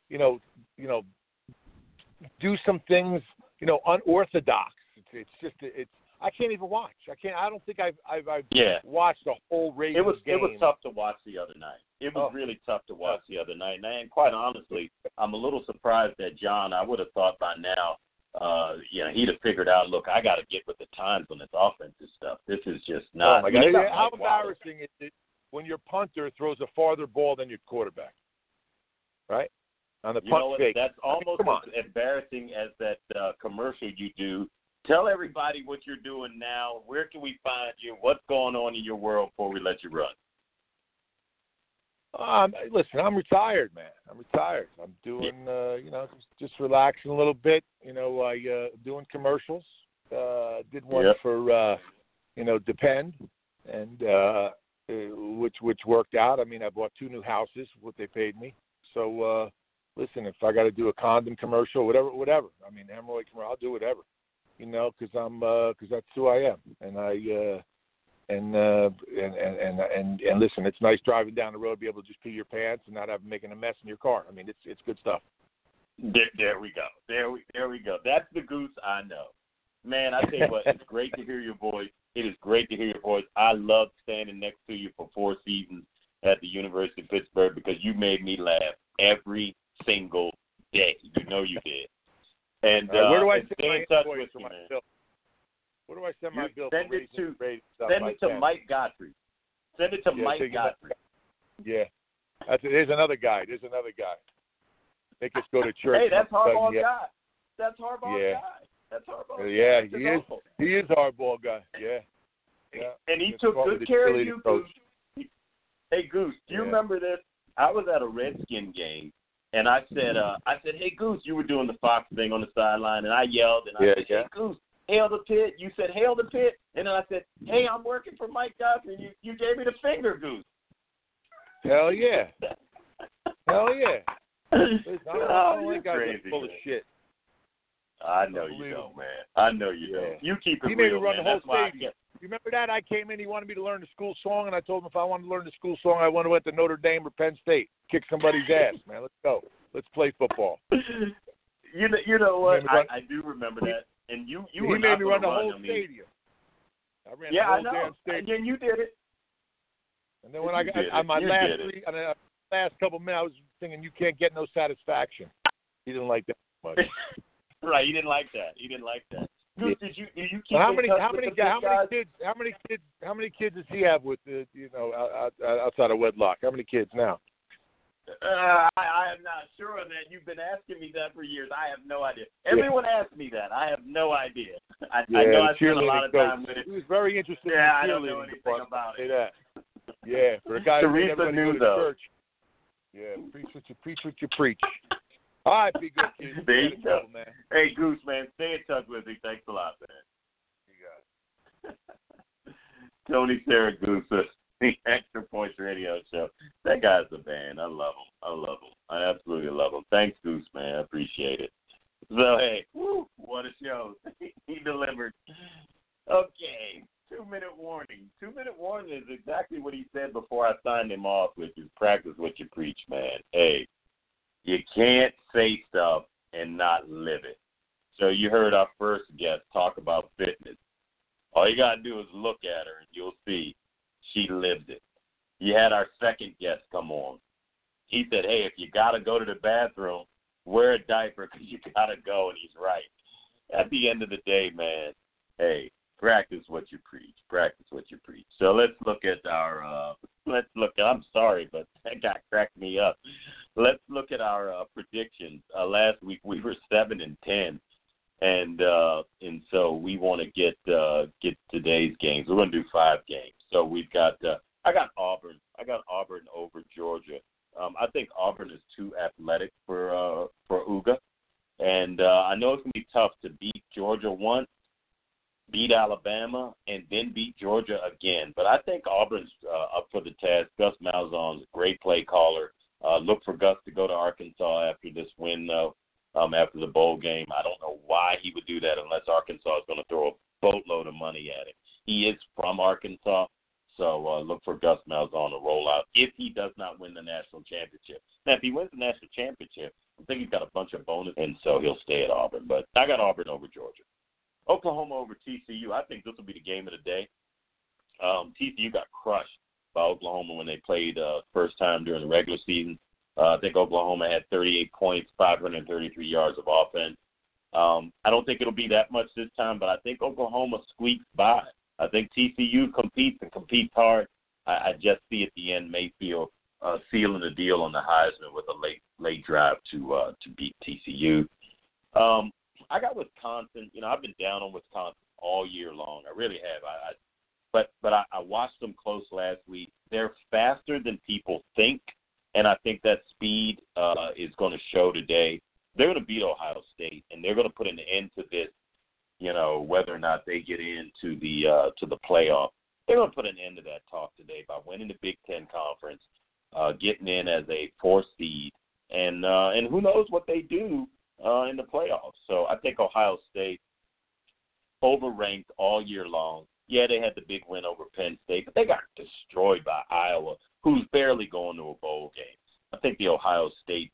do some things unorthodox. It's I can't even watch. I don't think I've watched a whole Ravens game. It was tough to watch the other night. It was really tough to watch the other night. And quite honestly, I'm a little surprised that John. I would have thought by now. He'd have figured out, look, I got to get with the times on this offensive stuff. This is just not. Oh my God. How embarrassing is it when your punter throws a farther ball than your quarterback, right? On the punt fake. That's almost as embarrassing as that commercial you do. Tell everybody what you're doing now. Where can we find you? What's going on in your world before we let you run? Listen, I'm retired, man. I'm retired. I'm doing, just relaxing a little bit. Doing commercials. Did one for, Depend, and which worked out. I mean, I bought 2 new houses, what they paid me. So, listen, if I got to do a condom commercial, whatever. I mean, hemorrhoid commercial, I'll do whatever. Because that's who I am, and And listen, it's nice driving down the road, be able to just pee your pants and not have making a mess in your car. I mean, it's good stuff. There we go. There we go. That's the Goose I know. Man, I tell you what, it's great to hear your voice. It is great to hear your voice. I loved standing next to you for 4 seasons at the University of Pittsburgh because you made me laugh every single day. You know you did. And where do I stay in touch with you, man? man. Where do I send my bill? Send it to Mike Godfrey. Send it to Mike Godfrey. Yeah. There's another guy. Make us go to church. Hey, that's Harbaugh's guy. That's Harbaugh's guy. That's Harbaugh's guy. He is. He is Harbaugh guy. Yeah. And he took good care of you, Goose. Hey, Goose, do you remember this? I was at a Redskin game, and I said, hey, Goose, you were doing the Fox thing on the sideline, and I yelled, and I said, hey, Goose, hail the pit. You said, hail the pit. And then I said, hey, I'm working for Mike Godfrey. You gave me the finger, Goose. Hell yeah. Hell yeah. Listen, I don't think crazy, I'm full of shit. I know you don't, man. I know you don't. You keep it real, man. He made me run the whole stadium. You remember that? I came in, he wanted me to learn the school song, and I told him if I wanted to learn the school song, I went to Notre Dame or Penn State. Kick somebody's ass, man. Let's go. Let's play football. You know what? I do remember that. And you were made me run the whole stadium. I ran the whole damn stadium. And you did it. And then when I got on my last couple minutes, I was thinking you can't get no satisfaction. He didn't like that much. Right, he didn't like that. Dude, did you keep how many kids does he have with outside of wedlock? How many kids now? I am not sure of that. You've been asking me that for years. I have no idea. Everyone asks me that. I have no idea. I know I spent a lot of time with it. He was very interested in I don't know anything about it. That. Yeah, for a guy who never knew to church. Yeah, preach what you preach. All right, be good, kids. There you go, man. Hey, Goose, man, stay in touch with me. Thanks a lot, man. You got it. Tony Siragusa, the Extra Points Radio Show. That guy's a man. I love him. I absolutely love him. Thanks, Goose, man. I appreciate it. So, hey, what a show. He delivered. Okay, 2-minute warning. 2-minute warning is exactly what he said before I signed him off, which is practice what you preach, man. Hey, you can't say stuff and not live it. So you heard our first guest talk about fitness. All you got to do is look at her and you'll see she lives it. You had our second guest come on. He said, hey, if you got to go to the bathroom, wear a diaper because you got to go, and he's right. At the end of the day, man, hey, practice what you preach. Practice what you preach. So let's look at our I'm sorry, but that guy cracked me up. Let's look at our predictions. Last week we were 7-10, and so we want to get today's games. We're going to do 5 games. So we've got I got Auburn. I got Auburn over Georgia. I think Auburn is too athletic for Uga. And I know it's going to be tough to beat Georgia once, beat Alabama, and then beat Georgia again. But I think Auburn's up for the task. Gus Malzahn's a great play caller. Look for Gus to go to Arkansas after this win, though, after the bowl game. I don't know why he would do that unless Arkansas is going to throw a boatload of money at him. He is from Arkansas, so look for Gus Malzahn to roll out if he does not win the national championship. Now, if he wins the national championship, I think he's got a bunch of bonus, and so he'll stay at Auburn. But I got Auburn over Georgia. Oklahoma over TCU. I think this will be the game of the day. TCU got crushed by Oklahoma when they played first time during the regular season. I think Oklahoma had 38 points, 533 yards of offense. I don't think it'll be that much this time, but I think Oklahoma squeaks by. I think TCU competes and competes hard. I just see at the end Mayfield sealing the deal on the Heisman with a late drive to beat TCU. I got Wisconsin. You know, I've been down on Wisconsin all year long. I really have. But I watched them close last week. They're faster than people think, and I think that speed is going to show today. They're going to beat Ohio State, and they're going to put an end to this, you know, whether or not they get into the playoff. They're going to put an end to that talk today by winning the Big Ten Conference, getting in as a 4th seed, and who knows what they do in the playoffs. So I think Ohio State overranked all year long. Yeah, they had the big win over Penn State, but they got destroyed by Iowa, who's barely going to a bowl game. I think the Ohio State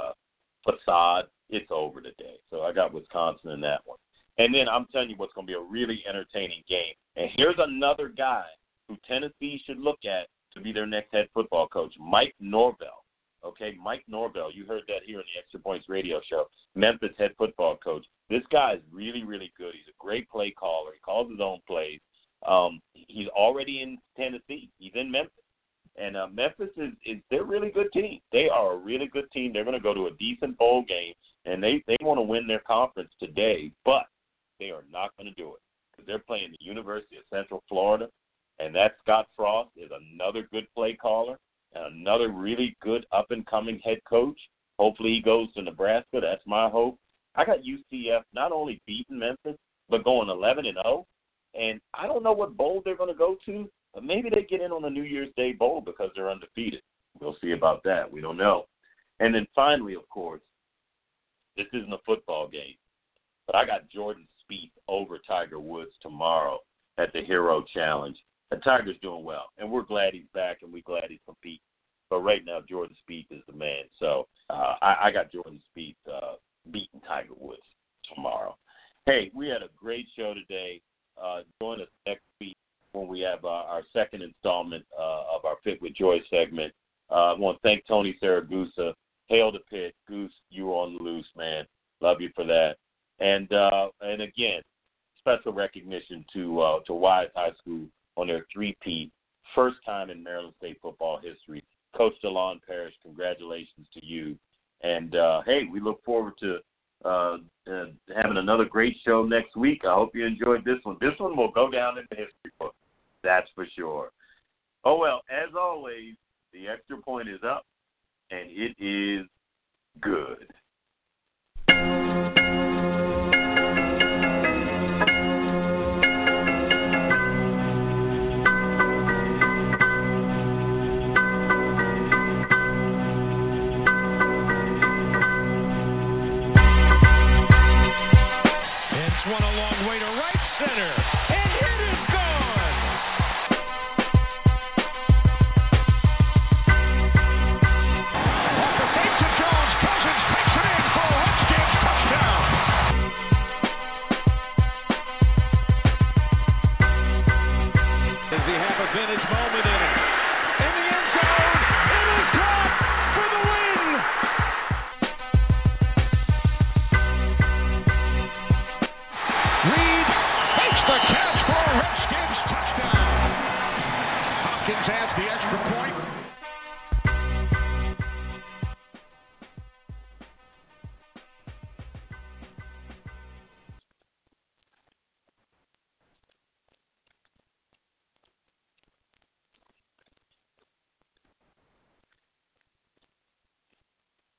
facade, it's over today. So I got Wisconsin in that one. And then I'm telling you what's going to be a really entertaining game. And here's another guy who Tennessee should look at to be their next head football coach, Mike Norvell. Okay, Mike Norvell. You heard that here on the Extra Points radio show. Memphis head football coach. This guy is really, really good. He's a great play caller. He calls his own plays. He's already in Tennessee. He's in Memphis. And Memphis is they're a really good team. They are a really good team. They're going to go to a decent bowl game, and they want to win their conference today, but they are not going to do it because they're playing the University of Central Florida, and that Scott Frost is another good play caller and another really good up-and-coming head coach. Hopefully he goes to Nebraska. That's my hope. I got UCF not only beating Memphis, but going 11-0. And I don't know what bowl they're going to go to, but maybe they get in on the New Year's Day bowl because they're undefeated. We'll see about that. We don't know. And then finally, of course, this isn't a football game, but I got Jordan Spieth over Tiger Woods tomorrow at the Hero Challenge. And Tiger's doing well, and we're glad he's back, and we're glad he's competing. But right now, Jordan Spieth is the man. So I got Jordan Spieth beating Tiger Woods tomorrow. Hey, we had a great show today. Join us next week when we have our second installment of our Fit with Joy segment. I want to thank Tony Saragusa. Hail the pit. Goose, you were on the loose, man. Love you for that. And again, special recognition to Wise High School on their 3-peat, first time in Maryland State football history. Coach DeLon Parrish, congratulations to you. And, hey, we look forward to having another great show next week. I hope you enjoyed this one. This one will go down in the history book. That's for sure. Oh, well, as always, the extra point is up, and it is good. One a long way to right center, and it is gone. Off the fake to Jones, Cousins takes it in for a Redskins touchdown. Does he have a vintage moment?